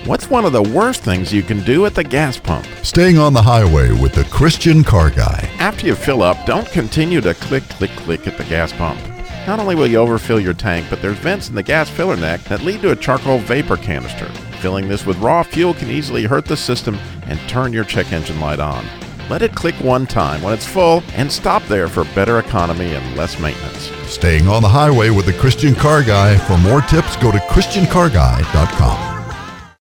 What's one of the worst things you can do at the gas pump? Staying on the highway with the Christian Car Guy. After you fill up, don't continue to click, click, click at the gas pump. Not only will you overfill your tank, but there's vents in the gas filler neck that lead to a charcoal vapor canister. Filling this with raw fuel can easily hurt the system and turn your check engine light on. Let it click one time when it's full and stop there for better economy and less maintenance. Staying on the highway with the Christian Car Guy. For more tips, go to ChristianCarGuy.com.